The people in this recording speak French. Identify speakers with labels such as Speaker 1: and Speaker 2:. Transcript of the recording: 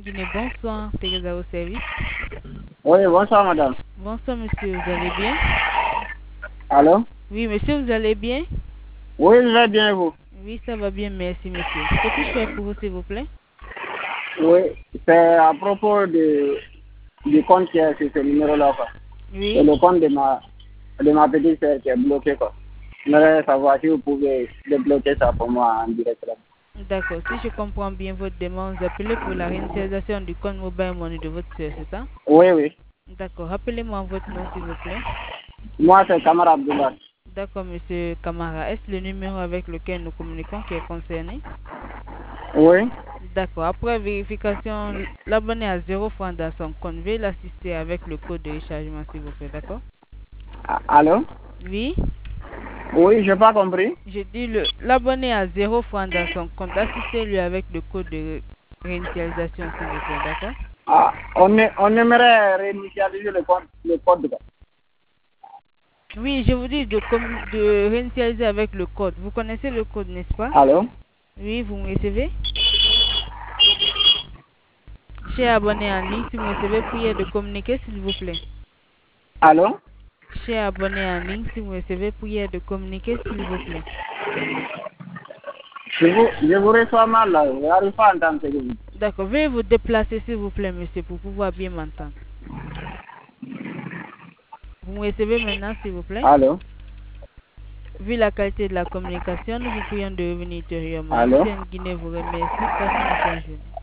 Speaker 1: Guinée, bonsoir. Teresa au service.
Speaker 2: Oui, bonsoir madame.
Speaker 1: Bonsoir monsieur, vous allez bien?
Speaker 2: Allô?
Speaker 1: Oui monsieur, vous allez bien?
Speaker 2: Oui, je vais bien vous.
Speaker 1: Oui, ça va bien, merci monsieur. Que puis-je faire pour vous s'il vous plaît?
Speaker 2: Oui, c'est à propos du compte qui est sur ce numéro-là, quoi.
Speaker 1: Oui.
Speaker 2: C'est le compte de ma petite sœur qui est bloqué, quoi. Je voudrais savoir si vous pouvez débloquer ça pour moi en direct là.
Speaker 1: D'accord, si je comprends bien votre demande, vous appelez pour la réinitialisation du compte mobile money de votre sœur, c'est ça?
Speaker 2: Oui, oui.
Speaker 1: D'accord, rappelez-moi votre nom s'il vous plaît.
Speaker 2: Moi, c'est Kamara Abdullah.
Speaker 1: D'accord monsieur Kamara, est-ce le numéro avec lequel nous communiquons qui est concerné?
Speaker 2: Oui.
Speaker 1: D'accord, après vérification, l'abonné a 0 francs dans son compte. Veuillez l'assister avec le code de rechargement s'il vous plaît, d'accord?
Speaker 2: Allô?
Speaker 1: Oui,
Speaker 2: Oui, je n'ai pas compris.
Speaker 1: je dis l'abonné a 0 francs dans son compte. Assistez-lui avec le code de réinitialisation s'il vous plaît, d'accord?
Speaker 2: Ah, on aimerait réinitialiser le code. Quoi.
Speaker 1: Oui, je vous dis de réinitialiser avec le code. Vous connaissez le code, n'est-ce pas?
Speaker 2: Allô?
Speaker 1: Oui, vous me recevez? Cher abonné en ligne, si vous me recevez, priez de communiquer s'il vous plaît.
Speaker 2: Allô?
Speaker 1: Cher abonné en ligne, si vous recevez, priez de communiquer s'il vous plaît.
Speaker 2: Je vous reçois mal là, je n'arrive pas à entendre ce que vous dites.
Speaker 1: D'accord, veuillez vous déplacer s'il vous plaît, monsieur, pour pouvoir bien m'entendre. Vous me recevez maintenant, s'il vous plaît?
Speaker 2: Allô?
Speaker 1: Vu la qualité de la communication, nous vous prions de revenir ultérieurement.
Speaker 2: Allô?
Speaker 1: MTN Guinée vous remercie. Passez une excellente journée.